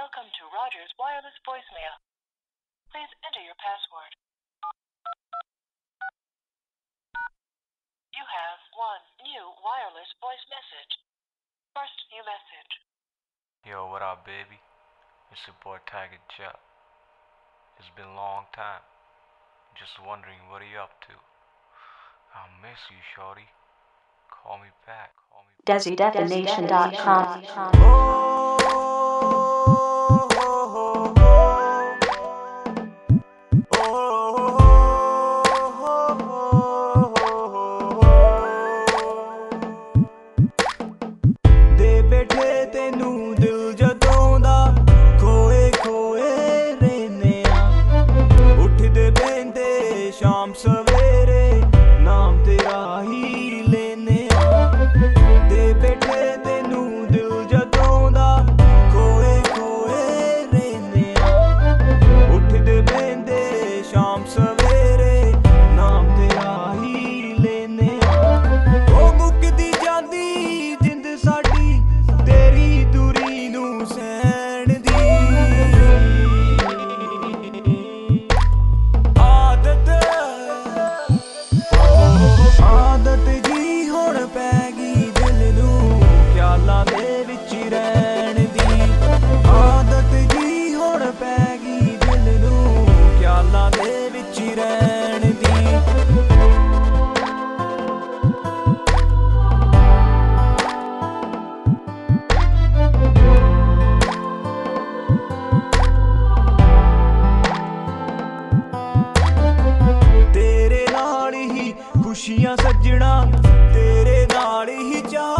Welcome to Rogers Wireless Voicemail. Please enter your password. You have one new wireless voice message. First new message. Yo, what up, baby? It's your boy Tiger Chop. It's been a long time. Just wondering, what are you up to? I miss you, shorty. Call me back. DesiDefinition.com. ਦੇ ਬੈਠੇ ਤੈਨੂੰ ਦਿਲ ਜਦੋਂ ਦਾ ਖੋਏ ਖੋਏ ਰਹਿੰਦੇ ਆ ਉੱਠਦੇ ਬਹਿੰਦੇ ਸ਼ਾਮ ਸਵੇਰੇ ਨਾਮ ਤੇਰਾ ਹੀ ਲੈਨੇ ਆ ਦੇ ਬੈਠੇ ਤੈਨੂੰ ਦਿਲ ਜਦੋਂ ਦਾ ਖੋਏ ਖੋਏ ਰਹਿੰਦੇ ਆ ਉੱਠਦੇ ਬਹਿੰਦੇ ਸ਼ਾਮ ਸਵੇਰੇ ਨਾਮ ਤੇਰਾ ਹੀ ਲੈਨੇ ਆ ਉਹ ਮੁੱਕਦੀ ਜਾਂਦੀ ਜਿੰਦ ਸਾਡੀ ਤੇਰੀ ਦੂਰੀ ਨੂੰ ਸਹਿਣ ਦੀ ਆਦਤ ਜੀ ਹੁਣ ਪੈ ਗਈ ਦਿਲ ਨੂੰ ਖਿਆਲਾਂ ਦੇ ਵਿੱਚ ਰਹਿਣ ਦੀ ਆਦਤ ਜੀ ਹੁਣ ਪੈ ਗਈ ਦਿਲ ਨੂੰ ਖਿਆਲਾਂ ਦੇ ਵਿੱਚ ਰਹਿਣ ਦੀ ਤੇਰੇ ਨਾਲ ਹੀ ਖੁਸ਼ੀਆਂ ਸੱਜਣਾ ਤੇਰੇ ਨਾਲ ਹੀ ਚਾਹ